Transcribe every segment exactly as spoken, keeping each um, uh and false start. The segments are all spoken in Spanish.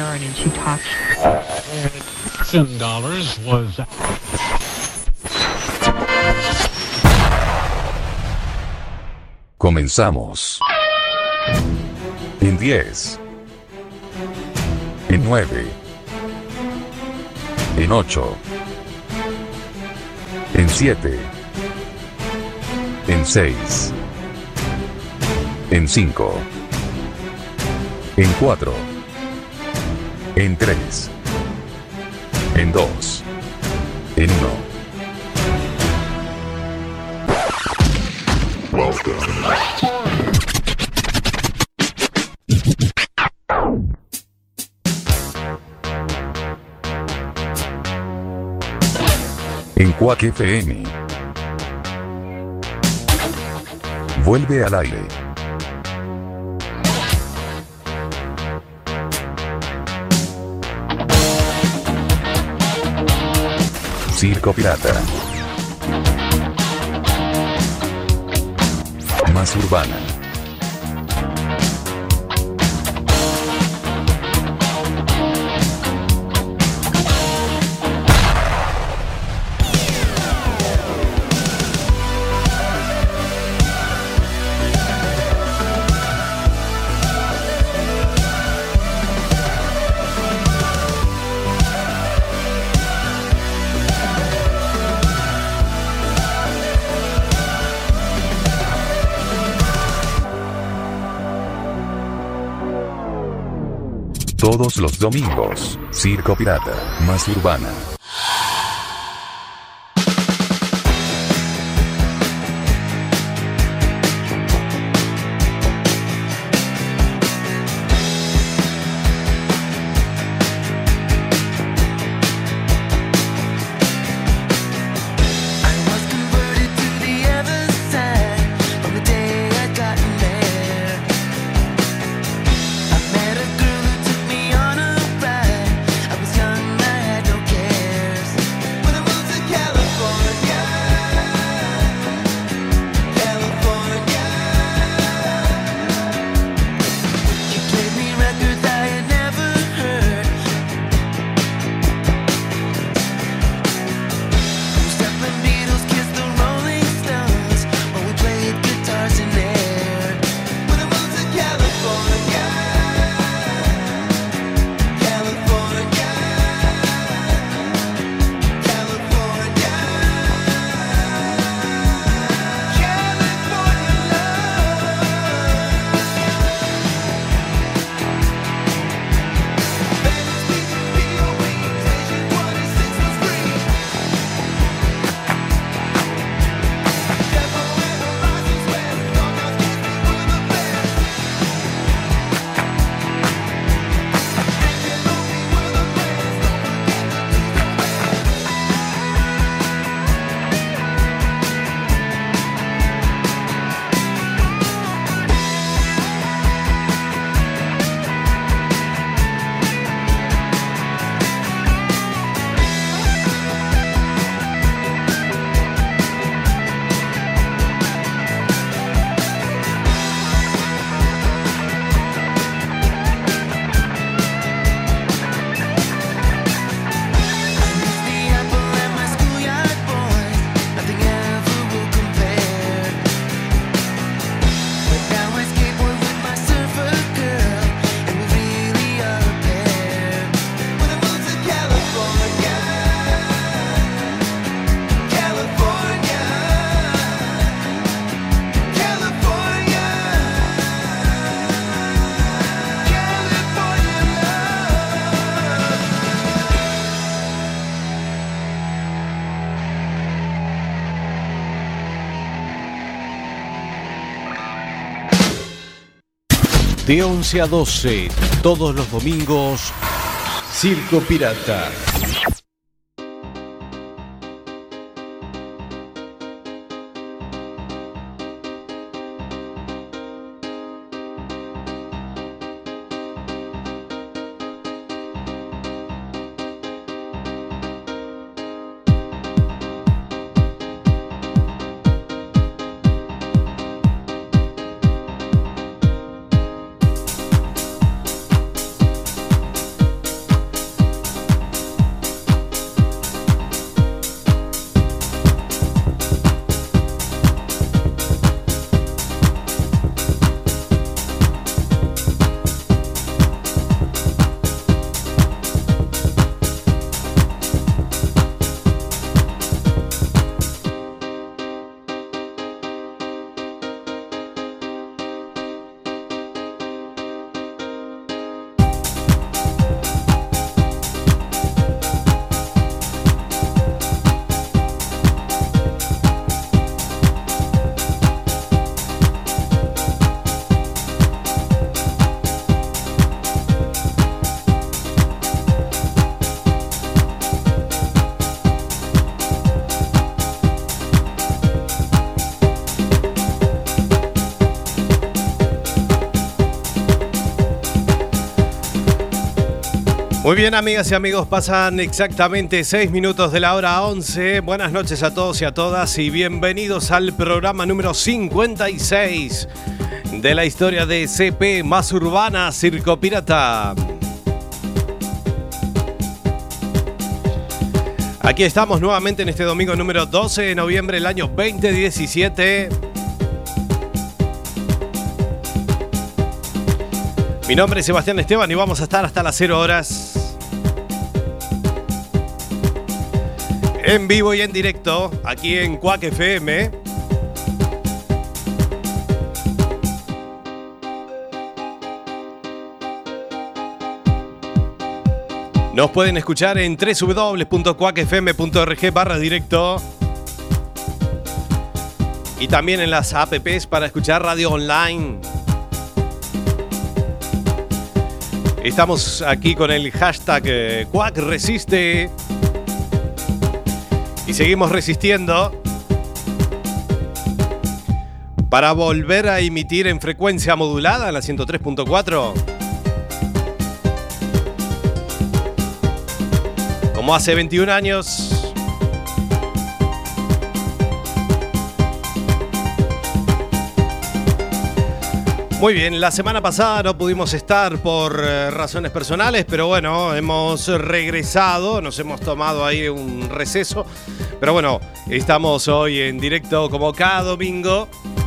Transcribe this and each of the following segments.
learn, and she talks. Ten dollars was. Comenzamos. En diez. En nueve. En ocho. En siete. En seis. En cinco. En cuatro. En tres. En dos. En uno. En Quack F M. Vuelve al aire. Circo Pirata. Más urbana. Todos los domingos, Circo Pirata, más urbana. De once a doce, todos los domingos, Circo Pirata. Muy bien, amigas y amigos, pasan exactamente seis minutos de la hora once. Buenas noches a todos y a todas y bienvenidos al programa número cincuenta y seis de la historia de C P Más Urbana Circo Pirata. Aquí estamos nuevamente en este domingo número doce de noviembre del año veinte diecisiete. Mi nombre es Sebastián Esteban y vamos a estar hasta las cero horas. En vivo y en directo, aquí en Quack F M. Nos pueden escuchar en doble u doble u doble u punto quack f m punto org barra directo. Y también en las apps para escuchar radio online. Estamos aquí con el hashtag eh, Quack Resiste. Y seguimos resistiendo para volver a emitir en frecuencia modulada en la ciento tres punto cuatro. Como hace veintiún años. Muy bien, la semana pasada no pudimos estar por eh, razones personales, pero bueno, hemos regresado, nos hemos tomado ahí un receso. Pero bueno, estamos hoy en directo como cada domingo.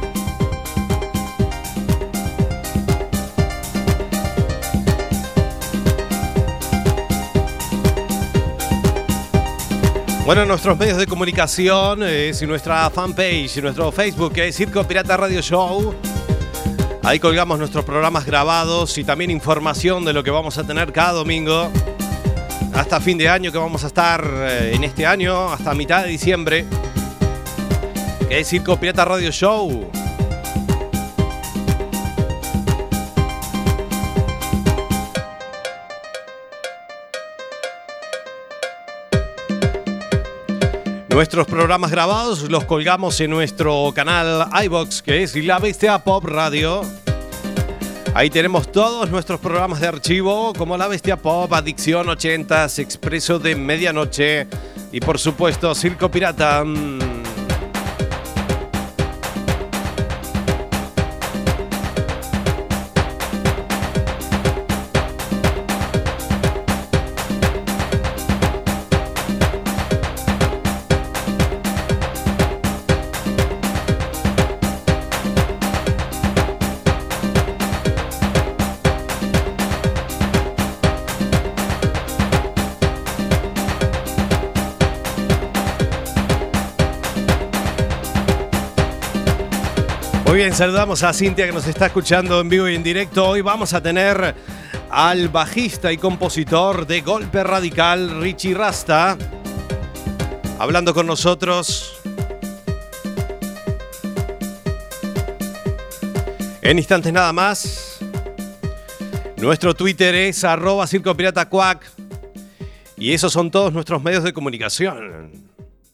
Bueno, nuestros medios de comunicación es eh, nuestra fanpage, nuestro Facebook, que es Circo Pirata Radio Show. Ahí colgamos nuestros programas grabados y también información de lo que vamos a tener cada domingo hasta fin de año, que vamos a estar eh, en este año hasta mitad de diciembre, que es Circo Pirata Radio Show. Nuestros programas grabados los colgamos en nuestro canal iVoox, que es La Bestia Pop Radio. Ahí tenemos todos nuestros programas de archivo, como La Bestia Pop, Adicción ochentas, Expreso de Medianoche y por supuesto Circo Pirata. Muy bien, saludamos a Cintia que nos está escuchando en vivo y en directo. Hoy vamos a tener al bajista y compositor de Golpe Radical, Richie Rasta, hablando con nosotros. En instantes nada más. Nuestro Twitter es arroba Circo Pirata Quack. Y esos son todos nuestros medios de comunicación.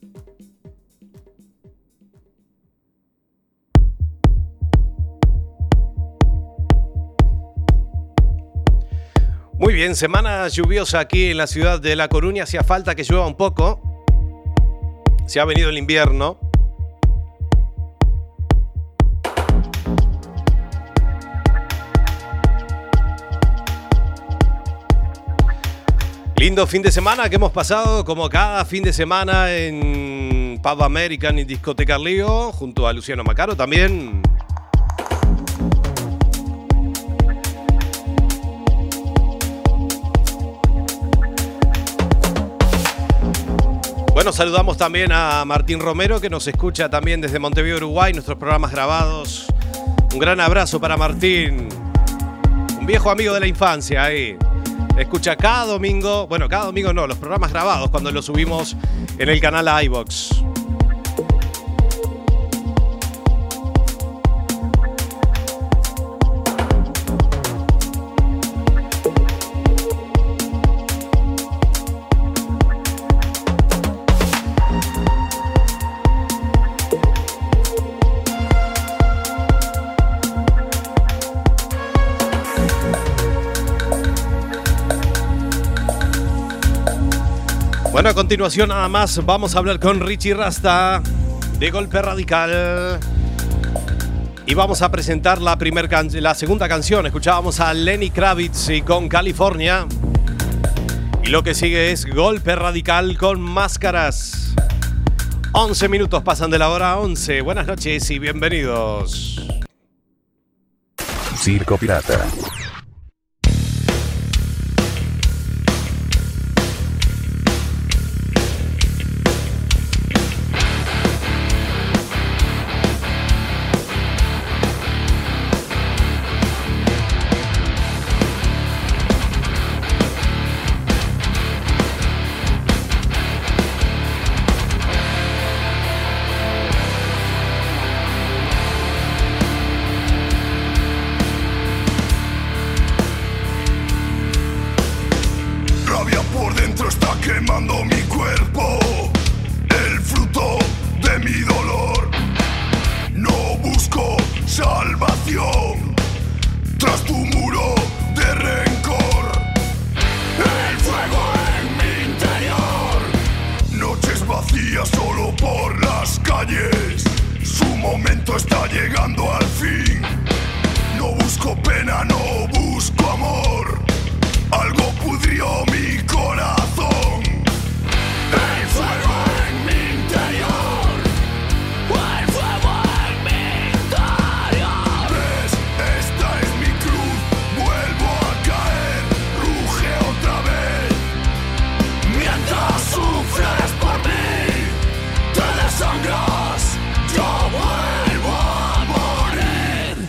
Muy bien, semana lluviosa aquí en la ciudad de La Coruña. Hacía falta que llueva un poco. Se ha venido el invierno. Lindo fin de semana que hemos pasado, como cada fin de semana, en Pub American y Discoteca Lío, junto a Luciano Macaro también. Bueno, saludamos también a Martín Romero, que nos escucha también desde Montevideo, Uruguay, nuestros programas grabados. Un gran abrazo para Martín, un viejo amigo de la infancia ahí. Escucha cada domingo, bueno, cada domingo no, los programas grabados cuando los subimos en el canal iVoox. Bueno, a continuación nada más vamos a hablar con Richie Rasta de Golpe Radical. Y vamos a presentar la, primer can- la segunda canción. Escuchábamos a Lenny Kravitz y con California. Y lo que sigue es Golpe Radical con Máscaras. once minutos pasan de la hora once. Buenas noches y bienvenidos. Circo Pirata. Quemando mi cuerpo, el fruto de mi dolor. No busco salvación tras tu muro de rencor. El fuego en mi interior, noches vacías solo por las calles. Su momento está llegando al fin. No busco pena, no busco amor. Algo pudrió mi corazón. El fuego en mi interior. El fuego en mi interior. ¿Ves? Esta es mi cruz. Vuelvo a caer. Ruge otra vez. Mientras sufres por mí, te desangras. Yo vuelvo a morir.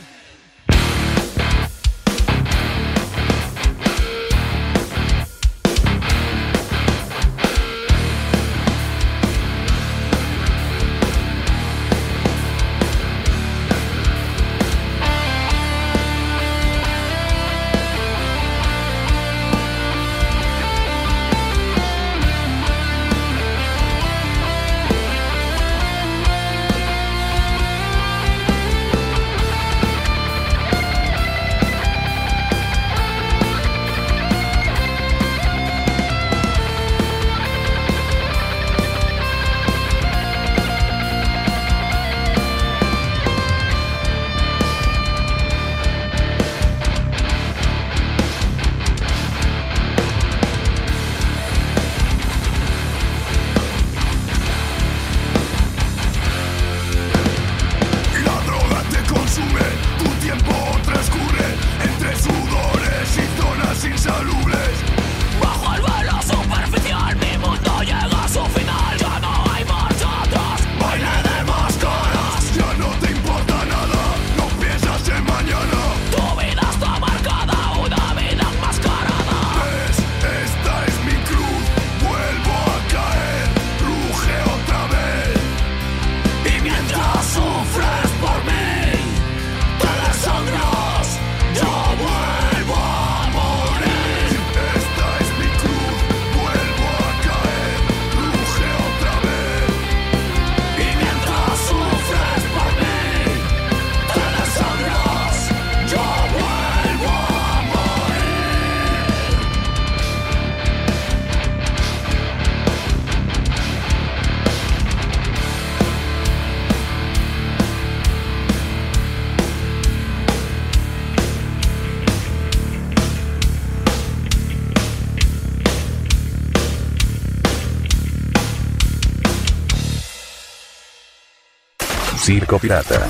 Circo Pirata.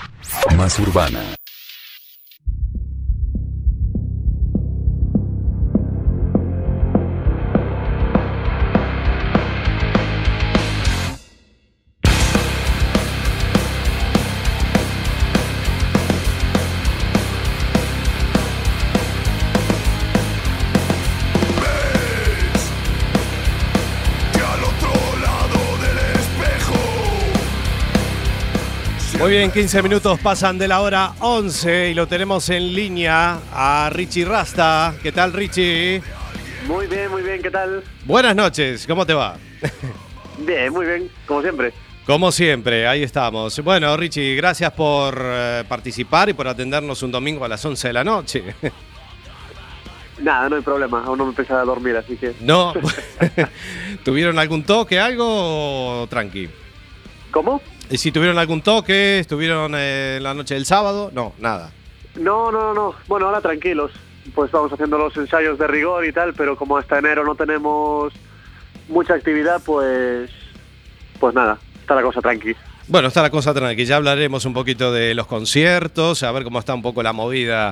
Más urbana. Muy bien, quince minutos pasan de la hora once y lo tenemos en línea a Richie Rasta. ¿Qué tal, Richie? Muy bien, muy bien, ¿qué tal? Buenas noches, ¿cómo te va? Bien, muy bien, como siempre. Como siempre, ahí estamos. Bueno, Richie, gracias por eh, participar y por atendernos un domingo a las once de la noche. Nada, no hay problema, aún no me empecé a dormir, así que... No. ¿Tuvieron algún toque, algo o tranqui? ¿Cómo? ¿Y si tuvieron algún toque? ¿Estuvieron eh, la noche del sábado? No, nada. No, no, no, bueno, ahora tranquilos, pues vamos haciendo los ensayos de rigor y tal, pero como hasta enero no tenemos mucha actividad, pues... Pues nada, está la cosa tranqui. Bueno, está la cosa tranqui, ya hablaremos un poquito de los conciertos, a ver cómo está un poco la movida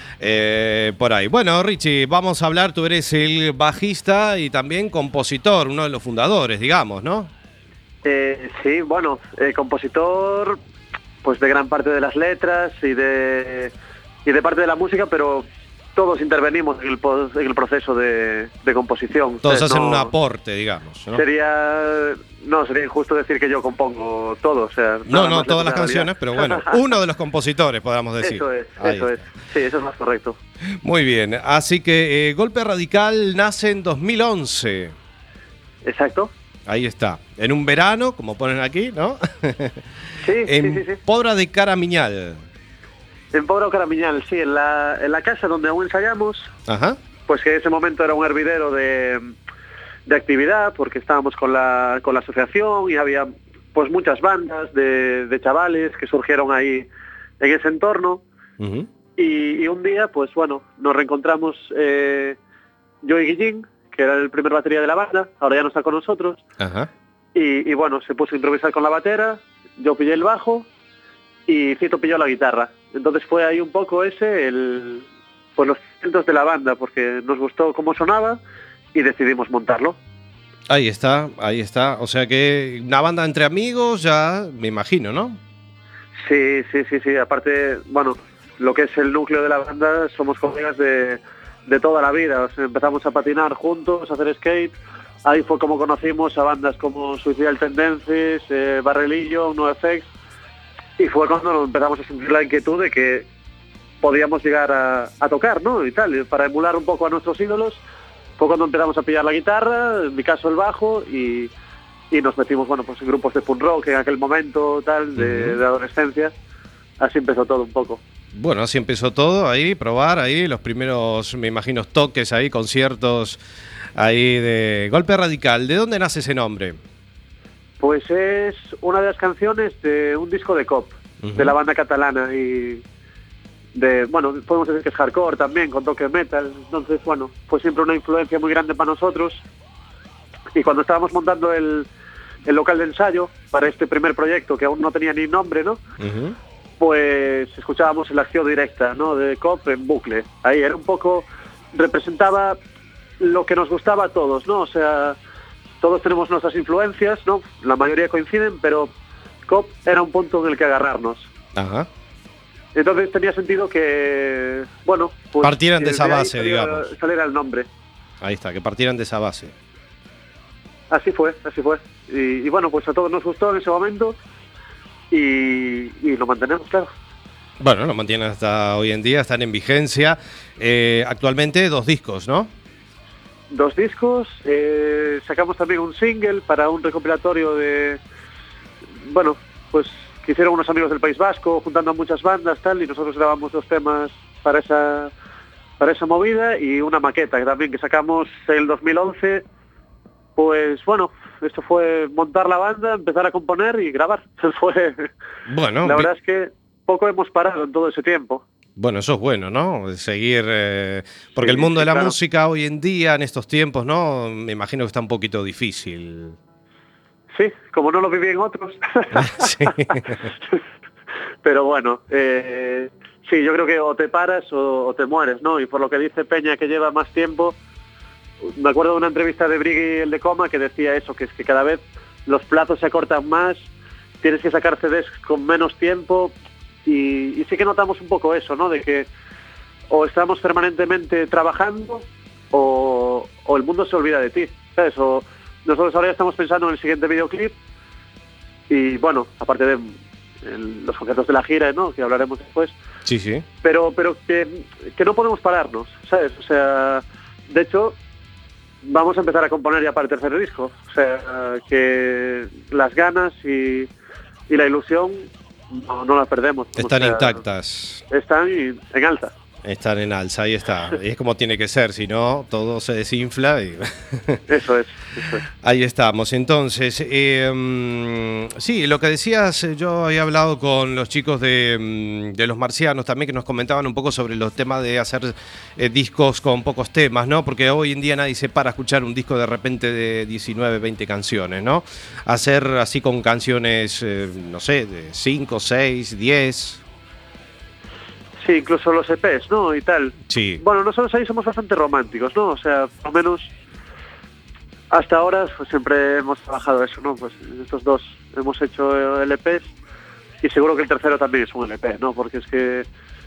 eh, por ahí. Bueno, Richie, vamos a hablar, tú eres el bajista y también compositor, uno de los fundadores, digamos, ¿no? Eh, sí, bueno, eh, compositor pues de gran parte de las letras y de, y de parte de la música, pero todos intervenimos en el, en el proceso de, de composición. Todos ¿sabes? hacen No, un aporte, digamos, ¿no? Sería, no, sería injusto decir que yo compongo todo, o sea... No, no, todas las canciones, pero bueno, uno de los compositores, podríamos decir. Eso es, Ahí eso está. es, sí, eso es más correcto. Muy bien, así que eh, Golpe Radical nace en dos mil once. Exacto. Ahí está, en un verano, como ponen aquí, ¿no? Sí, en sí, sí, sí. Pobra de Caramiñal. En Pobra o Caramiñal, sí, en la, en la casa donde aún ensayamos, Ajá. pues que en ese momento era un hervidero de, de actividad, porque estábamos con la, con la asociación y había pues muchas bandas de, de chavales que surgieron ahí en ese entorno. Uh-huh. Y, y un día, pues bueno, nos reencontramos eh, yo y Guillín, que era el primer batería de la banda, ahora ya no está con nosotros. Ajá. Y, y bueno, se puso a improvisar con la batera, yo pillé el bajo y Cito pilló la guitarra. Entonces fue ahí un poco ese, el, pues los centros de la banda, porque nos gustó cómo sonaba y decidimos montarlo. Ahí está, ahí está. O sea que una banda entre amigos ya, me imagino, ¿no? Sí, sí, sí, sí. Aparte, bueno, lo que es el núcleo de la banda, somos colegas de, de toda la vida. O sea, empezamos a patinar juntos, a hacer skate. Ahí fue como conocimos a bandas como Suicidal Tendencies, eh, Barrelillo, NoFX. Y fue cuando empezamos a sentir la inquietud de que podíamos llegar a, a tocar, ¿no? Y tal, y para emular un poco a nuestros ídolos, fue cuando empezamos a pillar la guitarra, en mi caso el bajo, y, y nos metimos, bueno, pues en grupos de punk rock en aquel momento, tal, de, Uh-huh. de adolescencia. Así empezó todo un poco. Bueno, así empezó todo, ahí, probar, ahí, los primeros, me imagino, toques ahí, conciertos ahí de Golpe Radical. ¿De dónde nace ese nombre? Pues es una de las canciones de un disco de Cop, Uh-huh. de la banda catalana, y de, bueno, podemos decir que es hardcore también, con toque metal. Entonces, bueno, fue siempre una influencia muy grande para nosotros. Y cuando estábamos montando el, el local de ensayo para este primer proyecto, que aún no tenía ni nombre, ¿no? Uh-huh. Pues escuchábamos la acción directa, ¿no?, de Cop en bucle. Ahí era un poco, representaba lo que nos gustaba a todos, ¿no? O sea, todos tenemos nuestras influencias, ¿no? La mayoría coinciden, pero Cop era un punto en el que agarrarnos. Ajá. Entonces tenía sentido que, bueno, pues Partieran de que esa ahí base, saliera- digamos. Saliera el nombre. Ahí está, que partieran de esa base. Así fue, así fue. Y, y bueno, pues a todos nos gustó en ese momento y, y lo mantenemos, claro. Bueno, lo mantienen hasta hoy en día, están en vigencia. Eh, actualmente dos discos, ¿no? Dos discos, eh, sacamos también un single para un recopilatorio de, bueno, pues que hicieron unos amigos del País Vasco, juntando a muchas bandas, tal, y nosotros grabamos dos temas para esa para esa movida y una maqueta que también que sacamos en el dos mil once. Pues bueno, esto fue montar la banda, empezar a componer y grabar. Fue, Bueno, la vi- verdad es que poco hemos parado en todo ese tiempo. Bueno, eso es bueno, ¿no? Seguir, eh, porque Sí, el mundo sí, de la claro. música hoy en día, en estos tiempos, ¿no? Me imagino que está un poquito difícil. Sí, como no lo viví en otros. Sí. Pero bueno, eh, sí, yo creo que o te paras o, o te mueres, ¿no? Y por lo que dice Peña, que lleva más tiempo, me acuerdo de una entrevista de Briggy, el de Coma, que decía eso, que es que cada vez los plazos se acortan más, tienes que sacar C Ds con menos tiempo, y, y sí que notamos un poco eso, ¿no? De que o estamos permanentemente trabajando o, o el mundo se olvida de ti, ¿sabes? O nosotros ahora ya estamos pensando en el siguiente videoclip y bueno, aparte de el- los conciertos de la gira, ¿no?, que hablaremos después, Sí, sí. pero pero que, que no podemos pararnos, ¿sabes? O sea, de hecho, vamos a empezar a componer ya para el tercer disco. O sea, que las ganas y, y la ilusión no, no las perdemos. O Están sea, intactas. Están y- en alta. Están en alza, ahí está. Y es como tiene que ser, si no, todo se desinfla. Y... Eso es, eso es. Ahí estamos. Entonces, eh, um, sí, lo que decías, yo había hablado con los chicos de, um, de Los Marcianos también, que nos comentaban un poco sobre los temas de hacer eh, discos con pocos temas, ¿no? Porque hoy en día nadie se para a escuchar un disco de repente de diecinueve, veinte canciones, ¿no? Hacer así con canciones, eh, no sé, de cinco, seis, diez... Sí, incluso los E Pes, ¿no? Y tal. Sí. Bueno, nosotros ahí somos bastante románticos, ¿no? O sea, por lo menos hasta ahora pues, siempre hemos trabajado eso, ¿no? Pues estos dos hemos hecho L Pes y seguro que el tercero también es un L P, ¿no? Porque es que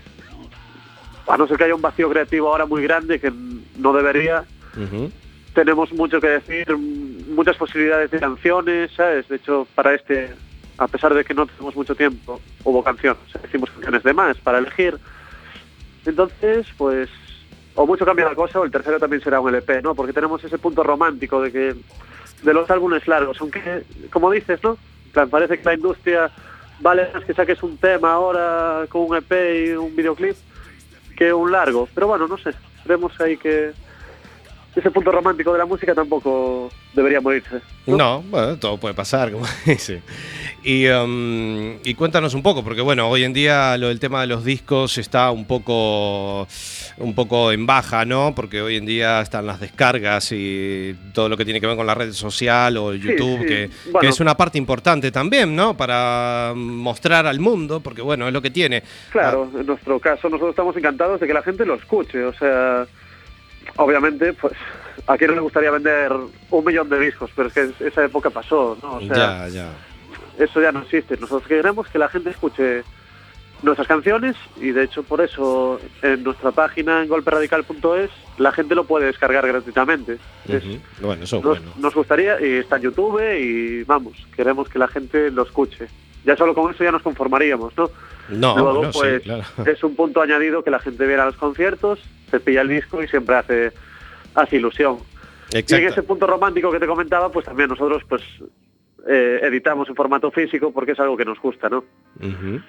a no ser que haya un vacío creativo ahora muy grande, que no debería, uh-huh. tenemos mucho que decir, muchas posibilidades de canciones, ¿sabes? De hecho, para este... a pesar de que no tenemos mucho tiempo, hubo canciones, o sea, hicimos canciones de más para elegir. Entonces, pues, o mucho cambia la cosa, o el tercero también será un L P, ¿no? Porque tenemos ese punto romántico de que de los álbumes largos, aunque, como dices, ¿no? En plan, parece que la industria vale más que saques un tema ahora con un E P y un videoclip que un largo. Pero bueno, no sé, vemos ahí que ese punto romántico de la música tampoco debería morirse, ¿no? No, bueno, todo puede pasar, como dice. Y, um, y cuéntanos un poco, porque bueno, hoy en día lo del tema de los discos está un poco, un poco en baja, ¿no? Porque hoy en día están las descargas y todo lo que tiene que ver con la red social o YouTube, sí, sí. Que, bueno, que es una parte importante también, ¿no? Para mostrar al mundo, porque bueno, es lo que tiene. Claro, ah. en nuestro caso nosotros estamos encantados de que la gente lo escuche, o sea... Obviamente, pues, ¿a quién no le gustaría vender un millón de discos? Pero es que esa época pasó, ¿no? O sea, ya, ya. Eso ya no existe. Nosotros queremos que la gente escuche nuestras canciones y, de hecho, por eso, en nuestra página, en golpe radical punto es, la gente lo puede descargar gratuitamente. Uh-huh. Es, bueno, eso es nos, bueno. Nos gustaría, y está en YouTube, y vamos, queremos que la gente lo escuche. Ya solo con eso ya nos conformaríamos, ¿no? No, Luego, no, pues, sí, claro. Es un punto añadido que la gente viera los conciertos, se pilla el disco y siempre hace, hace ilusión. Exacto. Y en ese punto romántico que te comentaba, pues también nosotros pues eh, editamos en formato físico porque es algo que nos gusta, ¿no? Uh-huh.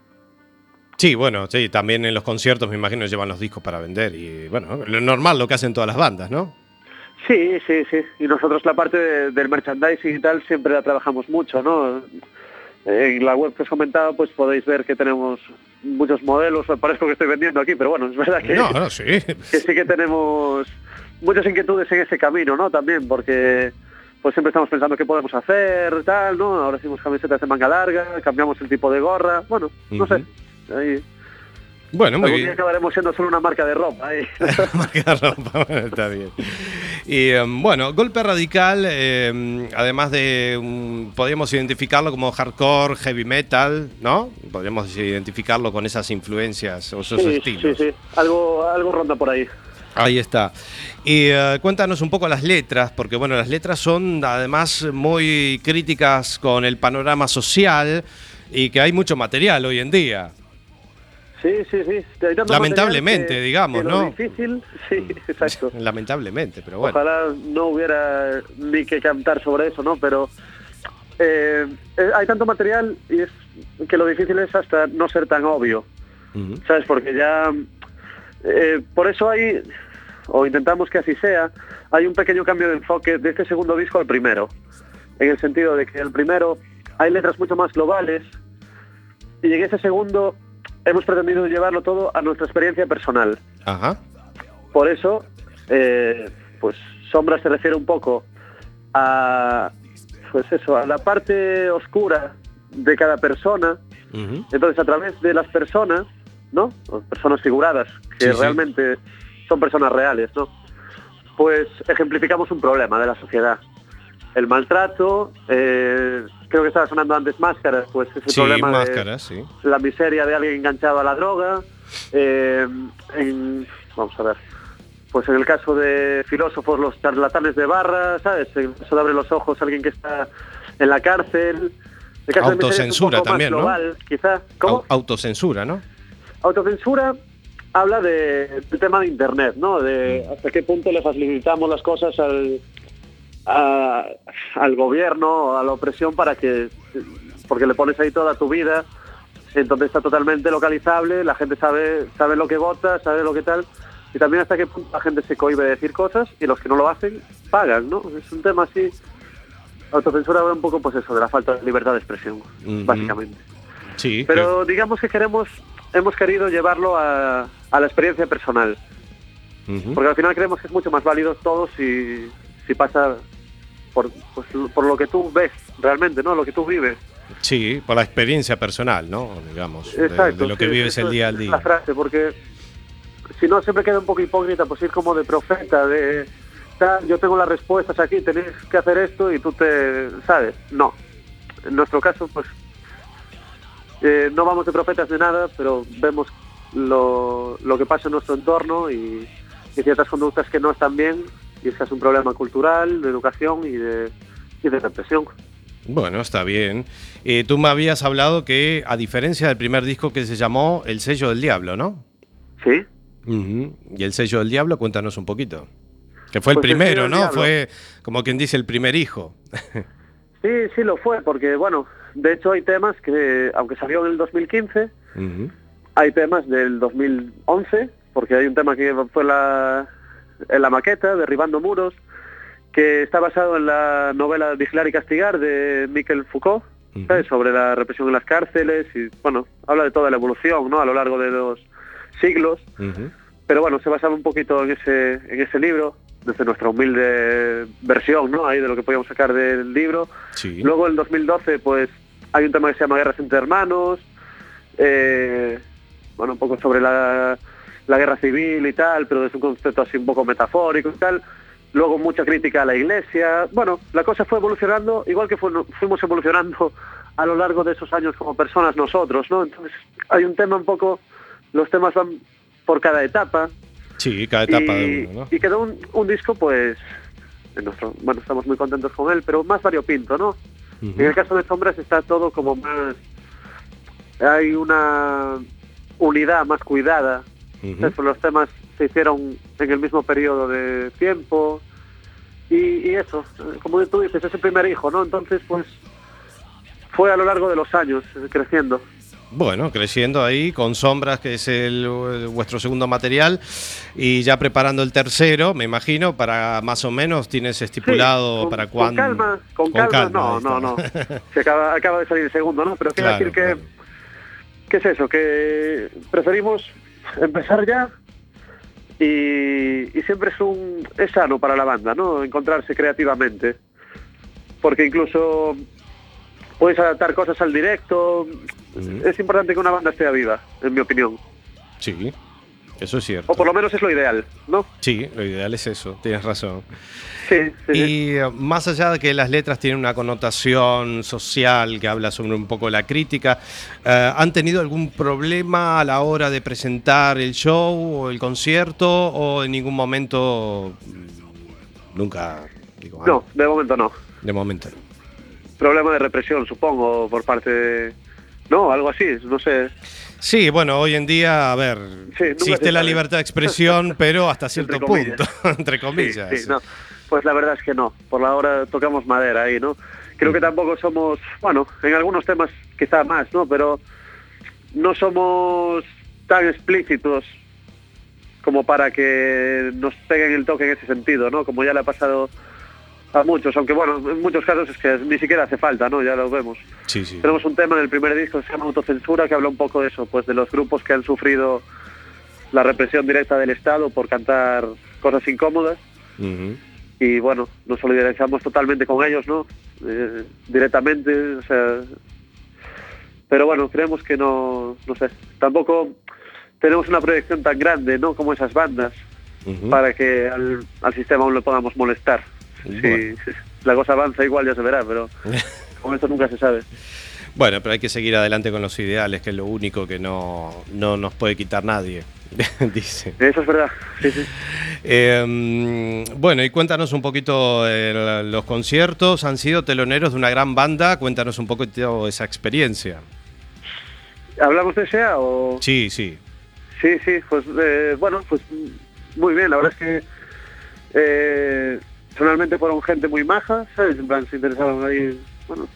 Sí, bueno, sí, también en los conciertos me imagino llevan los discos para vender y bueno, lo normal, lo que hacen todas las bandas, ¿no? Sí, sí, sí. Y nosotros la parte de, del merchandising y tal siempre la trabajamos mucho, ¿no? En la web que os comentaba, pues podéis ver que tenemos muchos modelos, parezco que estoy vendiendo aquí, pero bueno, es verdad que, no, no, sí. que sí que tenemos muchas inquietudes en ese camino, ¿no? También, porque pues siempre estamos pensando qué podemos hacer, tal, ¿no? Ahora hicimos camisetas de manga larga, cambiamos el tipo de gorra, bueno, no uh-huh. sé. Ahí... Bueno, muy Algún bien. día acabaremos siendo solo una marca de ropa. ¿eh? Marca de ropa, bueno, está bien. Y um, bueno, Golpe Radical, eh, además de, um, podríamos identificarlo como hardcore, heavy metal, ¿no? Podríamos identificarlo con esas influencias o esos sí, estilos. Sí, sí, algo, algo ronda por ahí. Ahí está. Y uh, cuéntanos un poco las letras, porque bueno, las letras son además muy críticas con el panorama social y que hay mucho material hoy en día. Sí, sí, sí. Lamentablemente, que, digamos, que ¿no? Difícil, sí, exacto. Lamentablemente, pero bueno. Ojalá no hubiera ni que cantar sobre eso, ¿no? Pero eh, hay tanto material y es que lo difícil es hasta no ser tan obvio, uh-huh. ¿sabes? Porque ya... Eh, por eso hay, o intentamos que así sea, hay un pequeño cambio de enfoque de este segundo disco al primero. En el sentido de que el primero hay letras mucho más globales y en ese segundo... hemos pretendido llevarlo todo a nuestra experiencia personal. Ajá. Por eso, eh, pues Sombra se refiere un poco a, pues eso, a la parte oscura de cada persona. Uh-huh. Entonces, a través de las personas, ¿no? Personas figuradas, que sí, realmente sí. son personas reales, ¿no? Pues ejemplificamos un problema de la sociedad. El maltrato, eh, creo que estaba sonando antes Máscaras, pues ese sí, problema máscaras, de sí. la miseria de alguien enganchado a la droga. Eh, en, vamos a ver, pues en el caso de filósofos, los charlatanes de barra, ¿sabes? En el caso de Abre los ojos, alguien que está en la cárcel. El caso Autocensura de es un también, global, ¿no? Quizá. ¿Cómo? Autocensura, ¿no? Autocensura habla de, del tema de Internet, ¿no? De hasta qué punto le facilitamos las cosas al... A, al gobierno, a la opresión para que, porque le pones ahí toda tu vida entonces está totalmente localizable, la gente sabe sabe lo que vota, sabe lo que tal, y también hasta qué punto la gente se cohíbe de decir cosas y los que no lo hacen pagan, ¿no? Es un tema así, autocensura va un poco pues eso, de la falta de libertad de expresión, uh-huh. básicamente. Sí. Pero que... digamos que queremos, hemos querido llevarlo a, a la experiencia personal, uh-huh. porque al final creemos que es mucho más válido todo si, si pasa por, pues, por lo que tú ves realmente, ¿no? Lo que tú vives. Sí, por la experiencia personal, ¿no? Digamos, exacto, de, de lo que sí, vives el día al día. La frase, porque si no siempre queda un poco hipócrita, pues ir como de profeta, de tal, yo tengo las respuestas aquí, tenéis que hacer esto y tú te, ¿sabes? No. En nuestro caso, pues eh, no vamos de profetas de nada, pero vemos lo, lo que pasa en nuestro entorno y, y ciertas conductas que no están bien, y es que es un problema cultural, de educación y de, y de represión. Bueno, está bien. Eh, tú me habías hablado que, a diferencia del primer disco que se llamó El Sello del Diablo, ¿no? Sí. Uh-huh. Y El Sello del Diablo, cuéntanos un poquito. Que fue el pues primero, el ¿no? Diablo. Fue, como quien dice, el primer hijo. Sí, sí lo fue, porque, bueno, de hecho hay temas que, aunque salió en el dos mil quince, uh-huh. hay temas del dos mil once, porque hay un tema que fue la, en la maqueta, Derribando Muros, que está basado en la novela Vigilar y Castigar de Michel Foucault, uh-huh. ¿sabes? Sobre la represión en las cárceles y, bueno, habla de toda la evolución, ¿no? A lo largo de los siglos, uh-huh. pero bueno, se basaba un poquito en ese en ese libro, desde nuestra humilde versión, ¿no? Ahí de lo que podíamos sacar del libro. Sí. Luego, en dos mil doce, pues, hay un tema que se llama Guerras entre Hermanos, eh, bueno, un poco sobre la, la guerra civil y tal, pero desde un concepto así un poco metafórico y tal. Luego mucha crítica a la iglesia. Bueno, la cosa fue evolucionando, igual que fue, fuimos evolucionando a lo largo de esos años como personas nosotros, ¿no? Entonces hay un tema un poco, los temas van por cada etapa. Sí, cada etapa y, de uno, ¿no? Y quedó un, un disco, pues, en nuestro, bueno, estamos muy contentos con él, pero más variopinto, ¿no? Uh-huh. En el caso de Sombras está todo como más, hay una unidad más cuidada. Uh-huh. Entonces, los temas se hicieron en el mismo periodo de tiempo y, y eso, como tú dices, es el primer hijo, ¿no? Entonces, pues, fue a lo largo de los años creciendo. Bueno, creciendo ahí con Sombras, que es el, el vuestro segundo material, y ya preparando el tercero, me imagino, para más o menos tienes estipulado sí, con, para cuándo. Con calma, con, con calma, calma, no, no, no. Se acaba, acaba de salir el segundo, ¿no? Pero quiero claro, decir que, claro. ¿qué es eso? Que preferimos empezar ya. Y, y siempre es un es sano para la banda, ¿no? Encontrarse creativamente, porque incluso puedes adaptar cosas al directo. Uh-huh. Es importante que una banda esté viva, en mi opinión. Sí, eso es cierto. O por lo menos es lo ideal, ¿no? Sí, lo ideal es eso, tienes razón. Sí, sí, y sí. Más allá de que las letras tienen una connotación social que habla sobre un poco la crítica, eh, ¿han tenido algún problema a la hora de presentar el show o el concierto o en ningún momento nunca? Digo, no, ah, de momento no. De momento no. Problema de represión, supongo, por parte de... No, algo así, no sé. Sí, bueno, hoy en día, a ver, sí, existe la libertad de expresión, pero hasta cierto entre punto, entre comillas. Sí, sí, no. Pues la verdad es que no, por la hora tocamos madera ahí, ¿no? Creo que tampoco somos, bueno, en algunos temas quizá más, ¿no? Pero no somos tan explícitos como para que nos peguen el toque en ese sentido, ¿no? Como ya le ha pasado a muchos, aunque bueno, en muchos casos es que ni siquiera hace falta, ¿no? Ya lo vemos. Sí, sí. Tenemos un tema en el primer disco que se llama Autocensura, que habla un poco de eso, pues de los grupos que han sufrido la represión directa del Estado por cantar cosas incómodas. Uh-huh. Y bueno, nos solidarizamos totalmente con ellos, ¿no? Eh, directamente, o sea... Pero bueno, creemos que no, no sé, tampoco tenemos una proyección tan grande, ¿no? Como esas bandas, uh-huh. para que al, al sistema aún le podamos molestar. Bueno. Si la cosa avanza igual ya se verá, pero con esto nunca se sabe. Bueno, pero hay que seguir adelante con los ideales, que es lo único que no, no nos puede quitar nadie, dice. Eso es verdad, sí, sí. Eh, bueno, y cuéntanos un poquito, eh, los conciertos han sido teloneros de una gran banda, cuéntanos un poquito esa experiencia. ¿Hablamos de S E A o...? Sí, sí. Sí, sí, pues eh, bueno, pues muy bien, la verdad es que eh, personalmente fueron gente muy maja, ¿sabes? En plan, se interesaban ahí, bueno,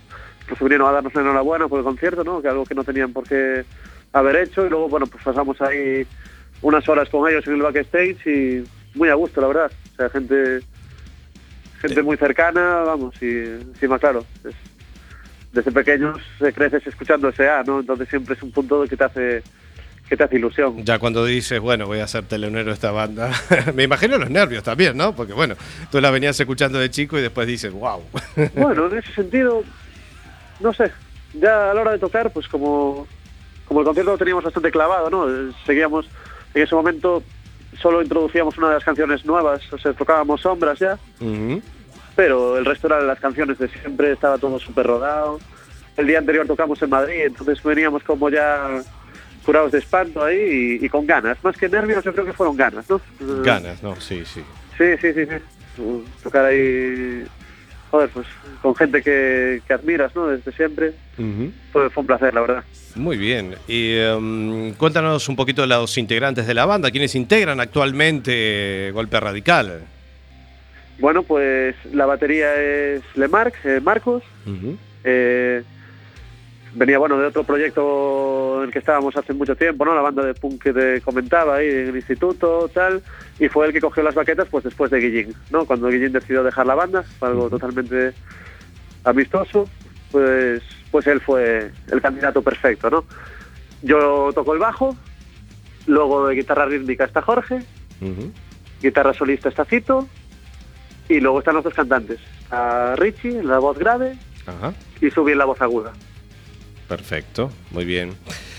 pues vinieron a darnos la enhorabuena por el concierto, ¿no? Que algo que no tenían por qué haber hecho, y luego, bueno, pues pasamos ahí unas horas con ellos en el backstage y muy a gusto, la verdad. O sea, gente gente muy cercana, vamos, y encima, claro, es, desde pequeños creces escuchando S A, ¿no? Entonces siempre es un punto que te hace que te hace ilusión. Ya cuando dices, bueno, voy a ser telonero de esta banda, me imagino los nervios también, ¿no? Porque, bueno, tú la venías escuchando de chico y después dices, wow. Bueno, en ese sentido, no sé, ya a la hora de tocar, pues como, como el concierto lo teníamos bastante clavado, ¿no? Seguíamos, en ese momento solo introducíamos una de las canciones nuevas, o sea, tocábamos Sombras ya, uh-huh. Pero el resto eran las canciones de siempre, estaba todo súper rodado. El día anterior tocamos en Madrid, entonces veníamos como ya curados de espanto ahí y, y con ganas, más que nervios yo creo que fueron ganas, ¿no? Ganas, ¿no? Sí, sí. Sí, sí, sí, sí. Tocar ahí, joder, pues con gente que, que admiras, ¿no? Desde siempre. Uh-huh. Fue, fue un placer, la verdad. Muy bien. Y um, cuéntanos un poquito de los integrantes de la banda, ¿quiénes integran actualmente Golpe Radical? Bueno, pues la batería es Lemarc, eh, Marcos. Uh-huh. Eh, venía, bueno, de otro proyecto en el que estábamos hace mucho tiempo, ¿no? La banda de punk que te comentaba ahí en el instituto, tal, y fue el que cogió las baquetas pues después de Guillín, ¿no? Cuando Guillín decidió dejar la banda, fue algo uh-huh. totalmente amistoso, pues, pues él fue el candidato perfecto, ¿no? Yo toco el bajo, luego de guitarra rítmica está Jorge, uh-huh. guitarra solista está Cito, y luego están los dos cantantes, está Richie en la voz grave, uh-huh. y Subi en la voz aguda. Perfecto, muy bien.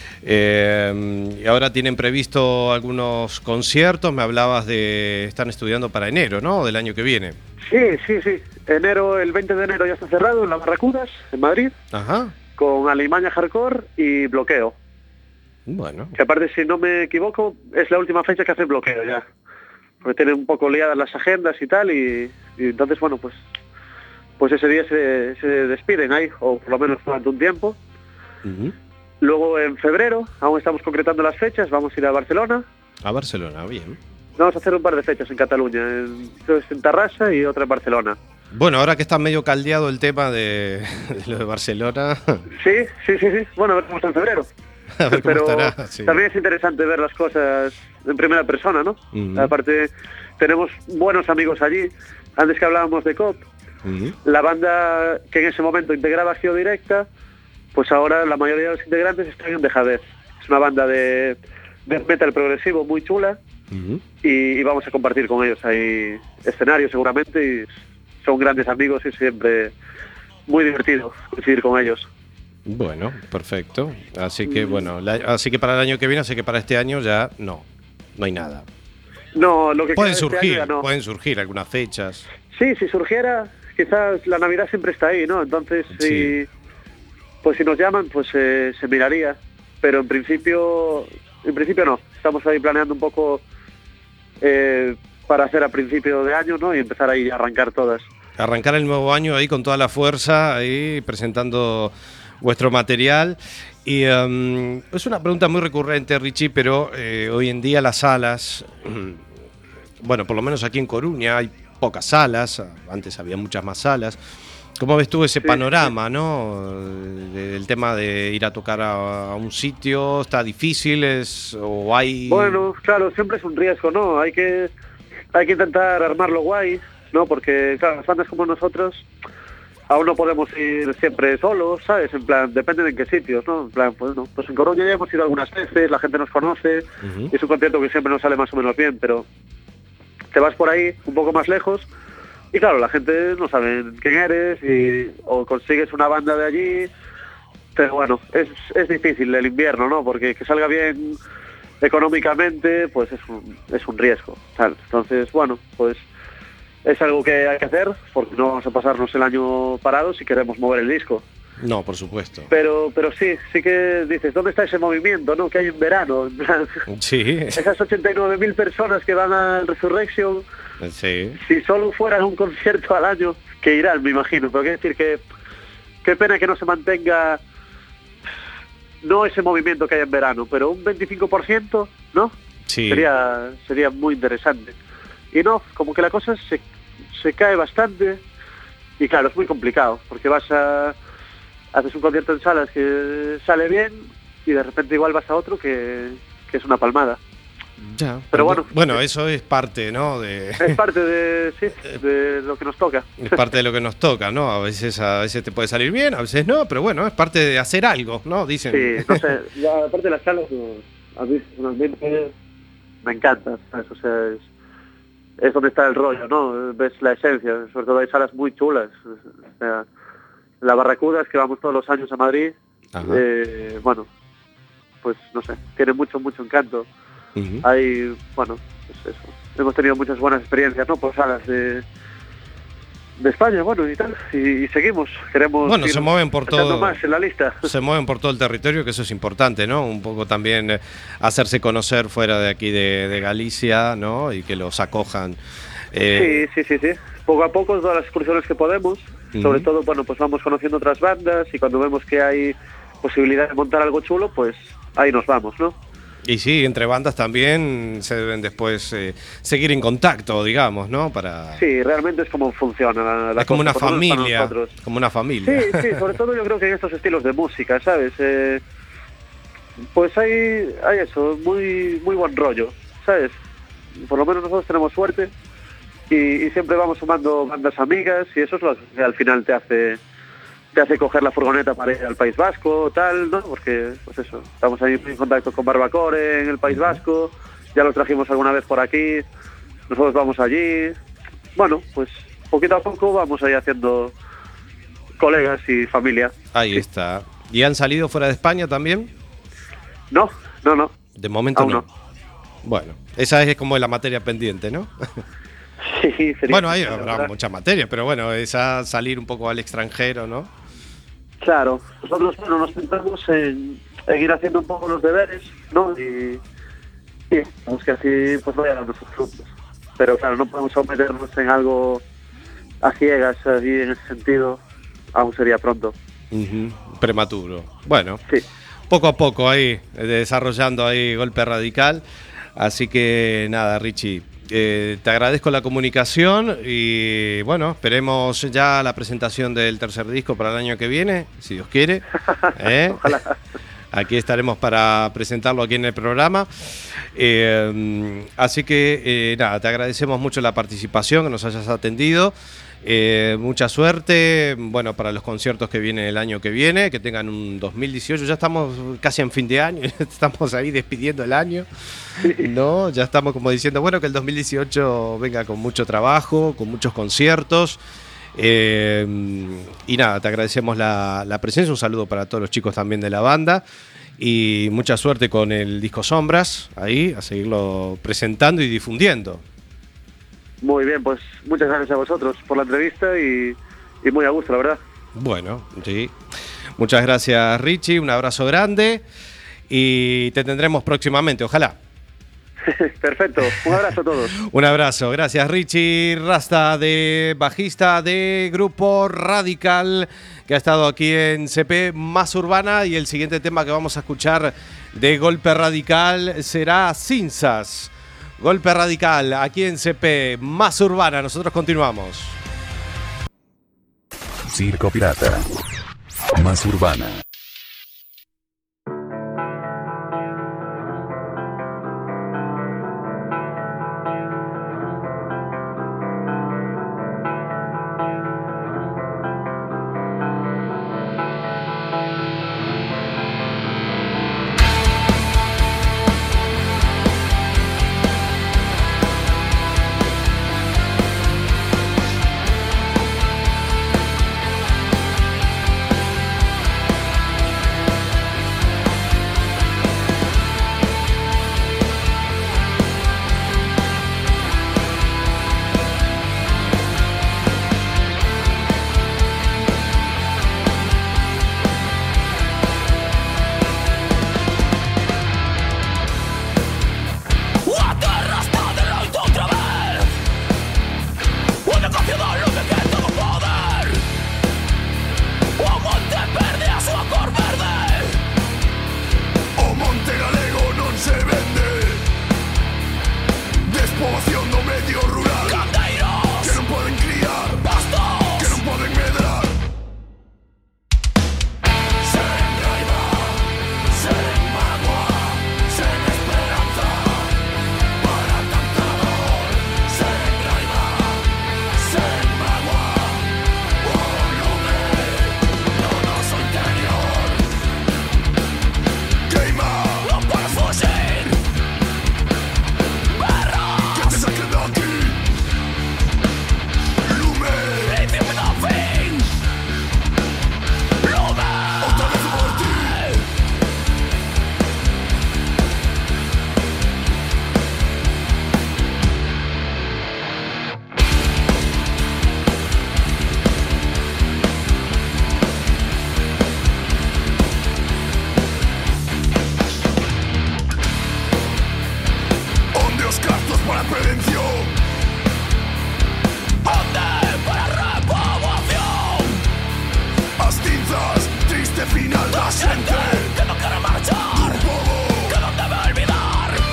Eh, y ahora tienen previsto algunos conciertos, me hablabas de... Están estudiando para enero, ¿no? Del año que viene. Sí, sí, sí. Enero, el veinte de enero ya está cerrado en la Barracudas, en Madrid. Ajá. Con Alimaña Hardcore y Bloqueo. Bueno. Que aparte, si no me equivoco, es la última fecha que hace Bloqueo ya. Porque tienen un poco liadas las agendas y tal, y, y entonces, bueno, pues pues ese día se, se despiden ahí, o por lo menos durante un tiempo. Uh-huh. Luego en febrero, aún estamos concretando las fechas, vamos a ir a Barcelona. A Barcelona, bien. Vamos a hacer un par de fechas en Cataluña, en, en Tarrasa y otra en Barcelona. Bueno, ahora que está medio caldeado el tema de, de lo de Barcelona... Sí, sí, sí, sí. Bueno, a ver cómo está en febrero. A ver cómo Pero estará, sí. También es interesante ver las cosas en primera persona, ¿no? Uh-huh. Aparte, tenemos buenos amigos allí. Antes que hablábamos de C O P, uh-huh. la banda que en ese momento integraba Acción Directa, pues ahora la mayoría de los integrantes están en Dejadez. Es una banda de, de metal progresivo muy chula, uh-huh. y, y vamos a compartir con ellos ahí escenarios seguramente, y son grandes amigos y siempre muy divertido coincidir con ellos. Bueno, perfecto. Así que bueno, la, así que para el año que viene, así que para este año ya no, no hay nada. No, lo que pueden surgir, este año no. pueden surgir algunas fechas. Sí, si surgiera, quizás la Navidad siempre está ahí, ¿no? Entonces, sí. si, pues si nos llaman, pues eh, se miraría. Pero en principio, en principio no. Estamos ahí planeando un poco eh, para hacer a principio de año, ¿no? Y empezar ahí a arrancar todas. Arrancar el nuevo año ahí con toda la fuerza, ahí presentando vuestro material. Y um, es una pregunta muy recurrente, Richie, pero eh, hoy en día las salas, bueno, por lo menos aquí en Coruña hay pocas salas, antes había muchas más salas. ¿Cómo ves tú ese sí, panorama, sí. no? El tema de ir a tocar a, a un sitio, ¿está difícil es, o hay...? Bueno, claro, siempre es un riesgo, ¿no? Hay que, hay que intentar armarlo guay, ¿no? Porque, claro, las bandas como nosotros aún no podemos ir siempre solos, ¿sabes? En plan, depende de en qué sitios, ¿no? En plan, pues no, pues en Coruña ya hemos ido algunas veces, la gente nos conoce, uh-huh. y es un concierto que siempre nos sale más o menos bien, pero te vas por ahí un poco más lejos y claro, la gente no sabe quién eres y o consigues una banda de allí, pero bueno, es, es difícil el invierno, ¿no? Porque que salga bien económicamente, pues es un, es un riesgo, ¿sabes? Entonces, bueno, pues es algo que hay que hacer, porque no vamos a pasarnos el año parados si queremos mover el disco. No, por supuesto. Pero pero sí, sí que dices, ¿dónde está ese movimiento, no? Que hay en verano. En plan, sí. Esas ochenta y nueve mil personas que van al Resurrection, sí. Si solo fueran un concierto al año, que irán, me imagino. Pero quiero decir que qué pena que no se mantenga, no ese movimiento que hay en verano, pero un veinticinco por ciento, ¿no? Sí. Sería, sería muy interesante. Y no, como que la cosa se, se cae bastante y claro, es muy complicado porque vas a, haces un concierto en salas que sale bien y de repente igual vas a otro que, que es una palmada. Ya. Pero bueno, bueno, eso es parte, ¿no? De, es parte de, sí, de lo que nos toca. es parte de lo que nos toca, ¿no? A veces, a veces te puede salir bien, a veces no, pero bueno, es parte de hacer algo, ¿no? Dicen. Sí, no sé, ya, aparte de las salas, no, a mí personalmente me encanta, ¿sabes? O sea, es, es donde está el rollo, ¿no? Ves la esencia, sobre todo hay salas muy chulas. O sea, la Barracudas, que vamos todos los años a Madrid, eh, bueno, pues no sé, tiene mucho, mucho encanto. Uh-huh. Hay, bueno, pues eso, hemos tenido muchas buenas experiencias, ¿no? Por salas de, de España, bueno, y tal, y, y seguimos, queremos bueno, se mueven por todo, más en la lista. Se mueven por todo el territorio, que eso es importante, ¿no? Un poco también hacerse conocer fuera de aquí de, de Galicia, ¿no? Y que los acojan. Eh... Sí, sí, sí, sí. Poco a poco, todas las excursiones que podemos, uh-huh. sobre todo, bueno, pues vamos conociendo otras bandas y cuando vemos que hay posibilidad de montar algo chulo, pues ahí nos vamos, ¿no? Y sí, entre bandas también se deben después eh, seguir en contacto, digamos, ¿no? Para... Sí, realmente es como funciona la, la es como cosa, una familia, como una familia. Sí, sí, sobre todo yo creo que en estos estilos de música, ¿sabes? Eh, pues hay, hay eso, muy, muy buen rollo, ¿sabes? Por lo menos nosotros tenemos suerte y, y siempre vamos sumando bandas amigas y eso es lo que al final te hace... te hace coger la furgoneta para ir al País Vasco, tal, ¿no? Porque, pues eso, estamos ahí en contacto con Barbacore en el País Vasco, ya lo trajimos alguna vez por aquí, nosotros vamos allí. Bueno, pues poquito a poco vamos ahí haciendo colegas y familia. Ahí sí. Está. ¿Y han salido fuera de España también? No, no, no. De momento no. no. Bueno, esa es como la materia pendiente, ¿no? Sí, sería bueno, ahí habrá mucha materia, pero bueno, esa salir un poco al extranjero, ¿no? Claro, nosotros bueno, nos centramos en, en ir haciendo un poco los deberes, ¿no? Y, y vamos que así pues vayan a nuestros frutos. Pero claro, no podemos meternos en algo a ciegas ahí en ese sentido, aún sería pronto. Uh-huh. Prematuro. Bueno, sí. Poco a poco ahí, desarrollando ahí Golpe Radical. Así que nada, Richie. Eh, te agradezco la comunicación y bueno, esperemos ya la presentación del tercer disco para el año que viene, si Dios quiere. ¿eh? Ojalá. Aquí estaremos para presentarlo aquí en el programa. Eh, así que eh, nada, te agradecemos mucho la participación, que nos hayas atendido. Eh, mucha suerte, bueno, para los conciertos que vienen el año que viene, que tengan un dos mil dieciocho, ya estamos casi en fin de año, estamos ahí despidiendo el año, ¿no? Ya estamos como diciendo, bueno, que el dos mil dieciocho venga con mucho trabajo, con muchos conciertos, eh, y nada, te agradecemos la, la presencia, un saludo para todos los chicos también de la banda, y mucha suerte con el disco Sombras, ahí, a seguirlo presentando y difundiendo. Muy bien, pues muchas gracias a vosotros por la entrevista y, y muy a gusto, la verdad. Bueno, sí. Muchas gracias, Richie, un abrazo grande y te tendremos próximamente, ojalá. Perfecto, un abrazo a todos. Un abrazo, gracias Richie Rasta, de bajista de Grupo Radical, que ha estado aquí en C P Más Urbana, y el siguiente tema que vamos a escuchar de Golpe Radical será Cinzas. Golpe Radical, aquí en C P Más Urbana. Nosotros continuamos. Circo Pirata. Más Urbana. la prevención. Ande para repovación. Astinzas, triste final. La gente que no quiere marchar. Un poco que no debe olvidar.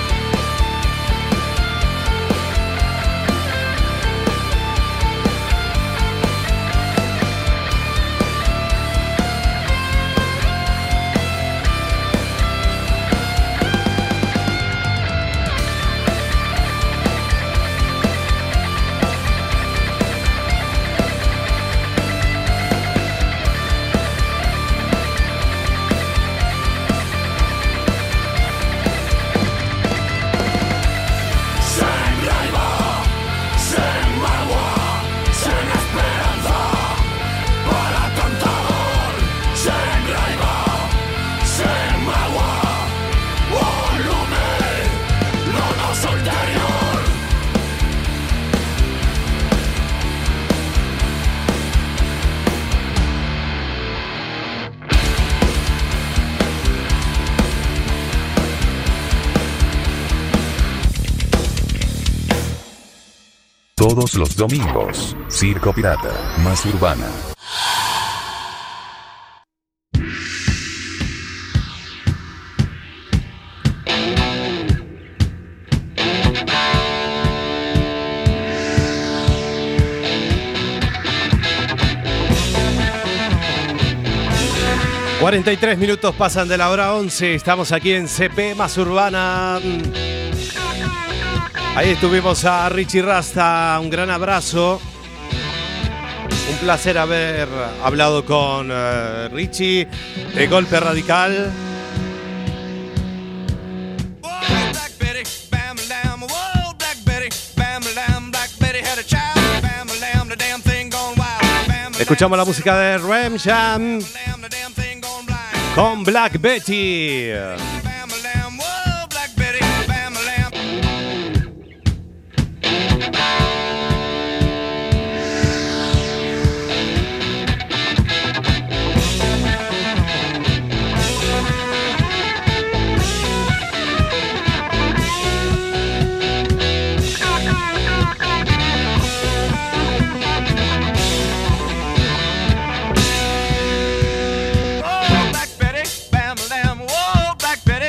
Todos los domingos, Circo Pirata, más urbana. cuarenta y tres minutos pasan de la hora once. Estamos aquí en C P más urbana. Ahí estuvimos a Richie Rasta, un gran abrazo. Un placer haber hablado con uh, Richie de Golpe Radical. Escuchamos la música de Rem Jam con Black Betty. Betty,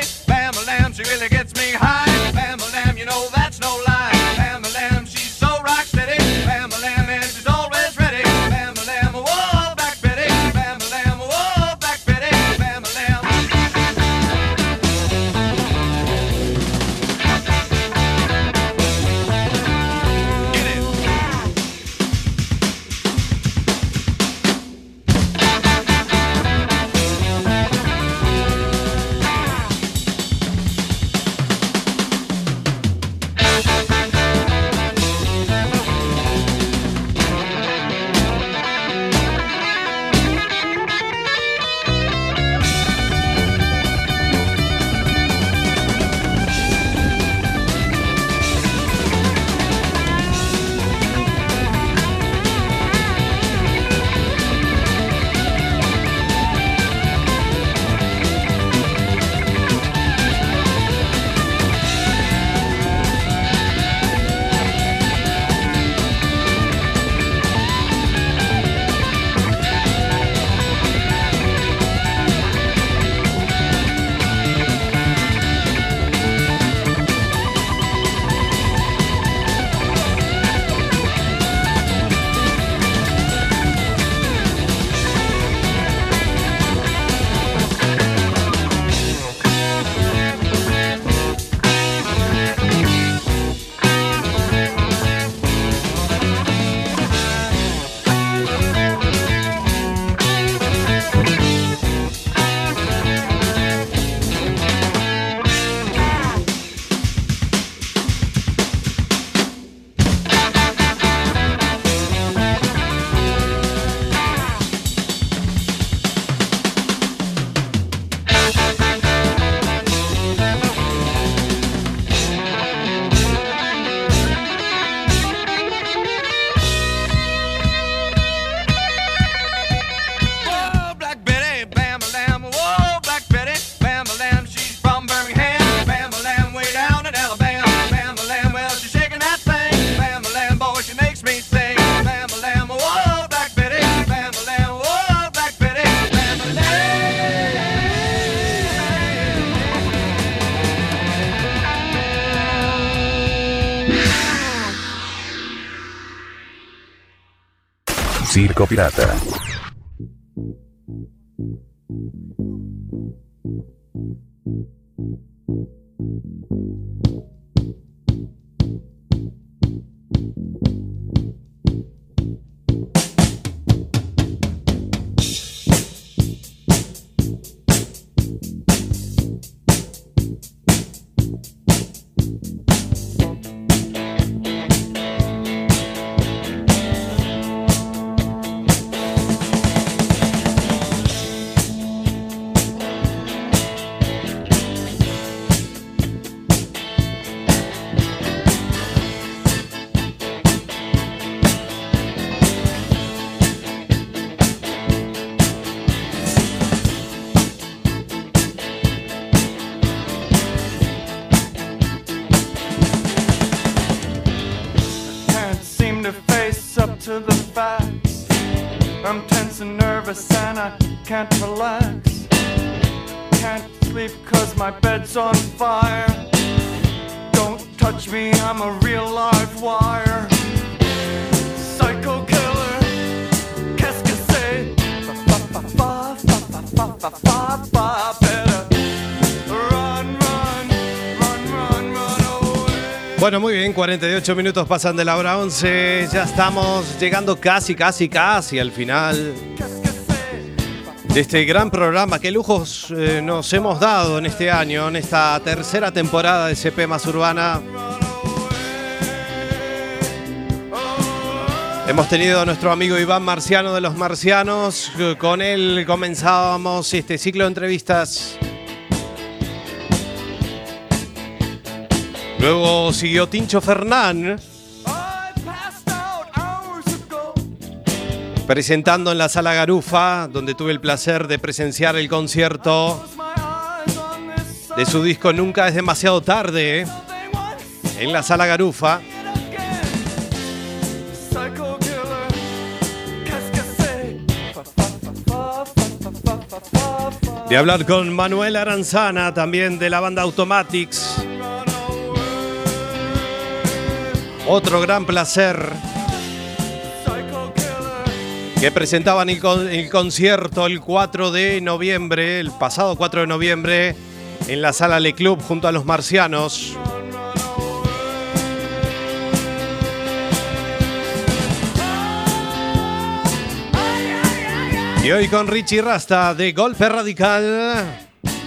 Circo Pirata. I'm tense and nervous and I can't relax. Can't sleep cause my bed's on fire. Don't touch me, I'm a real live wire. Psycho killer, qu'est-ce que c'est? Fa fa fa fa fa fa fa fa. Better run, run, run, run, run away. Bueno, muy bien, cuarenta y ocho minutos pasan de la hora once. Ya estamos llegando casi, casi, casi al final de este gran programa. Qué lujos eh, nos hemos dado en este año, en esta tercera temporada de C P Más Urbana. Hemos tenido a nuestro amigo Iván Marciano de Los Marcianos. Con él comenzábamos este ciclo de entrevistas. Luego siguió Tincho Fernán, presentando en la Sala Garufa, donde tuve el placer de presenciar el concierto de su disco Nunca es demasiado tarde, en la Sala Garufa. De hablar con Manuel Aranzana, también de la banda Automatics. Otro gran placer, que presentaban el, con, el concierto el cuatro de noviembre, el pasado cuatro de noviembre, en la Sala Le Club junto a Los Marcianos. Y hoy con Richie Rasta de Golpe Radical.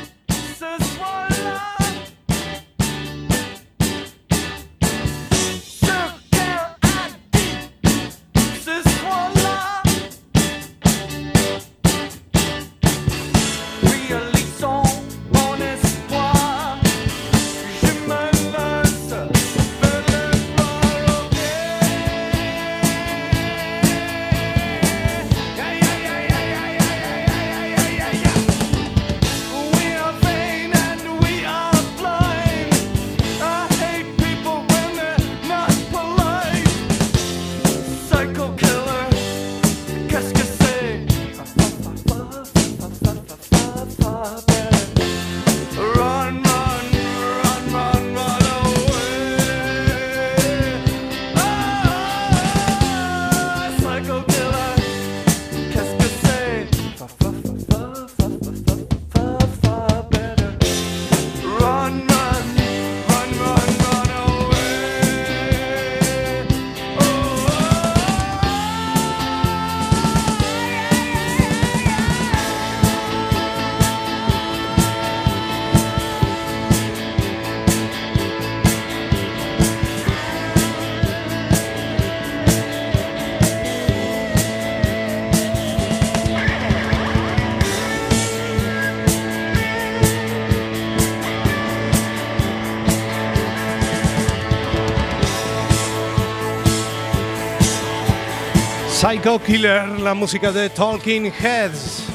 Psycho Killer, la música de Talking Heads.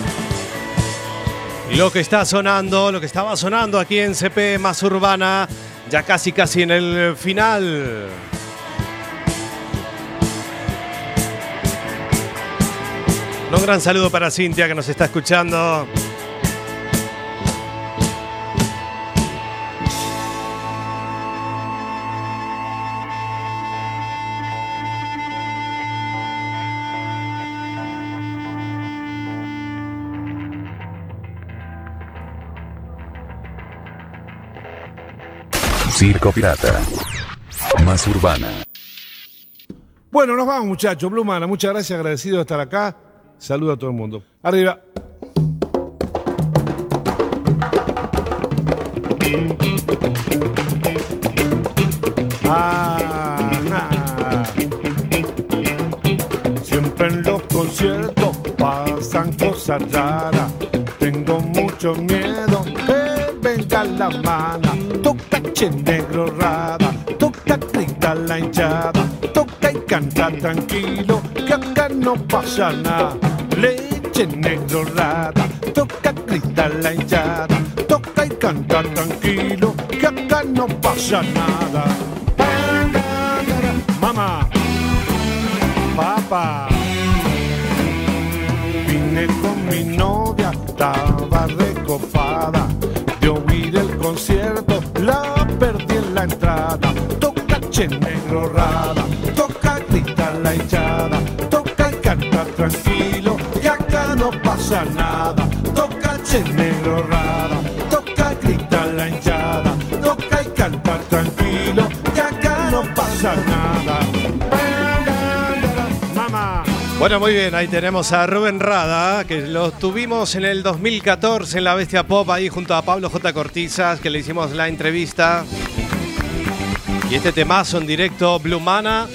Y lo que está sonando, lo que estaba sonando aquí en C P Más Urbana, ya casi casi en el final. Un gran saludo para Cintia, que nos está escuchando. Circo Pirata. Más urbana. Bueno, nos vamos, muchachos. Blue Mana, muchas gracias, agradecido de estar acá. Saludo a todo el mundo. Arriba. Ah, ah. Siempre en los conciertos pasan cosas raras. Tengo mucho miedo que venga la mana. Toca Che Negro Rada, toca grita la hinchada, toca y canta tranquilo, que acá no pasa nada. Leche Negro Rada, toca grita la hinchada, toca y canta tranquilo, que acá no pasa nada. Mamá, papá, vine con mi novia, estaba recopada. De oír el concierto, la perdí en la entrada. Toca Che Negro Rada, toca grita la hinchada, toca y canta tranquilo, que acá no pasa nada. Toca Che Negro Rada, toca grita la hinchada, toca y canta tranquilo, que acá no pasa nada. Mamá. Bueno, muy bien, ahí tenemos a Rubén Rada, que lo tuvimos en el dos mil catorce en la Bestia Pop, ahí junto a Pablo J. Cortizas, que le hicimos la entrevista. Y este temazo en directo, Blue Mana.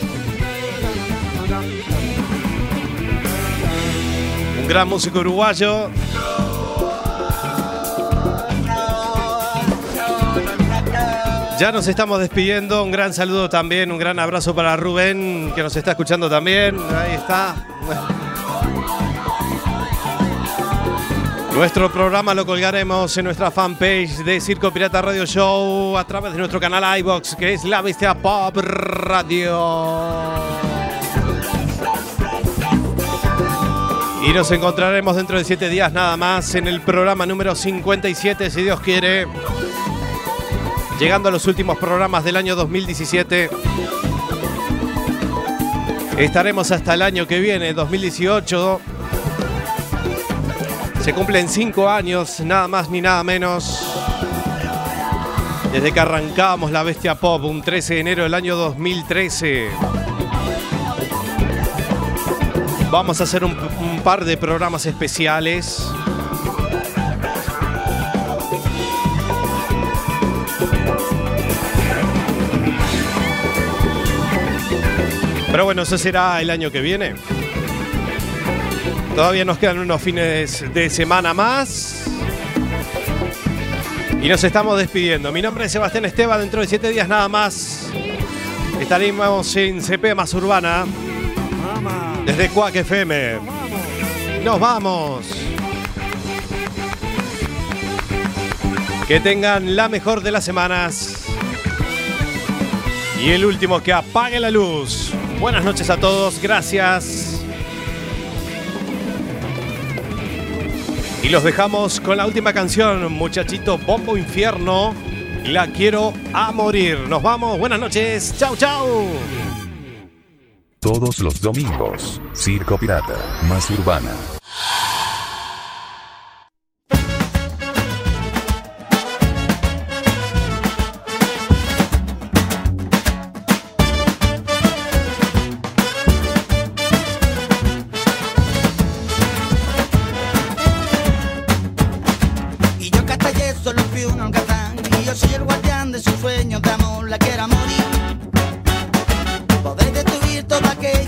Un gran músico uruguayo. Ya nos estamos despidiendo, un gran saludo también, un gran abrazo para Rubén, que nos está escuchando también, ahí está. Nuestro programa lo colgaremos en nuestra fanpage de Circo Pirata Radio Show a través de nuestro canal iVox, que es La Bestia Pop Radio. Y nos encontraremos dentro de siete días nada más en el programa número cincuenta y siete, si Dios quiere. Llegando a los últimos programas del año dos mil diecisiete. Estaremos hasta el año que viene, dos mil dieciocho. Se cumplen cinco años, nada más ni nada menos, desde que arrancamos La Bestia Pop, un trece de enero del año dos mil trece. Vamos a hacer un, un par de programas especiales. Pero bueno, eso será el año que viene. Todavía nos quedan unos fines de semana más. Y nos estamos despidiendo. Mi nombre es Sebastián Esteva. Dentro de siete días nada más estaremos en C P Más Urbana. Desde Quack F M. Nos vamos. Que tengan la mejor de las semanas. Y el último que apague la luz. Buenas noches a todos, gracias. Y los dejamos con la última canción, muchachito Bombo Infierno. La quiero a morir. Nos vamos, buenas noches, chau, chau. Todos los domingos, Circo Pirata, Más Urbana. Sueños de amor, la quiero a morir. Podéis destruir toda aquella